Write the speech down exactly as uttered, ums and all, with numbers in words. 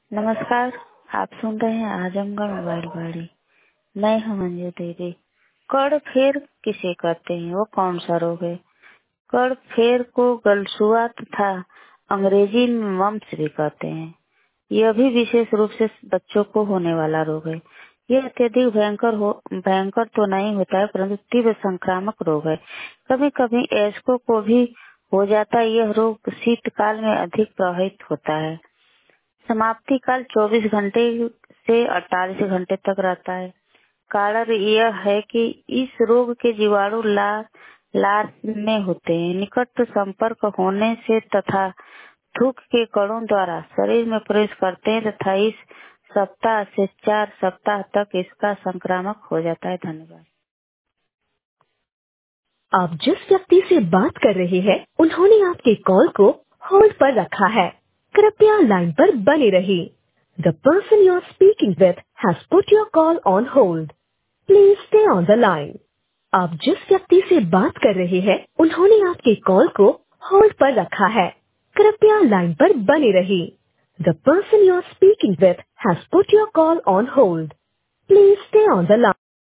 नमस्कार। आप सुन रहे हैं आजमगढ़ मोबाइल वाड़ी। मैं हूं मंजू देवी। कड़ फेर किसे कहते हैं, वो कौन सा रोग है? कड़ फेर को गलसुआ तथा अंग्रेजी में मम्प्स भी कहते हैं। यह भी विशेष रूप से बच्चों को होने वाला रोग है। यह अत्यधिक भयंकर हो भयंकर तो नहीं होता है, परंतु तीव्र संक्रामक रोग है। कभी कभी वयस्कों को भी हो जाता है। यह रोग शीतकाल में अधिक प्रभावित होता है। समाप्ति काल चौबीस घंटे से अड़तालीस घंटे तक रहता है। कारण यह है कि इस रोग के जीवाणु लार लार में होते हैं। निकट संपर्क होने से तथा थूक के कणों द्वारा शरीर में प्रवेश करते हैं तथा इस सप्ताह से चार सप्ताह तक इसका संक्रामक हो जाता है। धन्यवाद। आप जिस व्यक्ति से बात कर रहे हैं उन्होंने आपके कॉल को होल्ड पर रखा है। कृपया लाइन पर बने रहिए। The person you are speaking with has put your call on hold. Please stay on the line. आप जिस व्यक्ति से बात कर रहे हैं उन्होंने आपके कॉल को होल्ड पर रखा है। कृपया लाइन पर बने रहिए। The person you are speaking with has put your call on hold. Please stay on the line.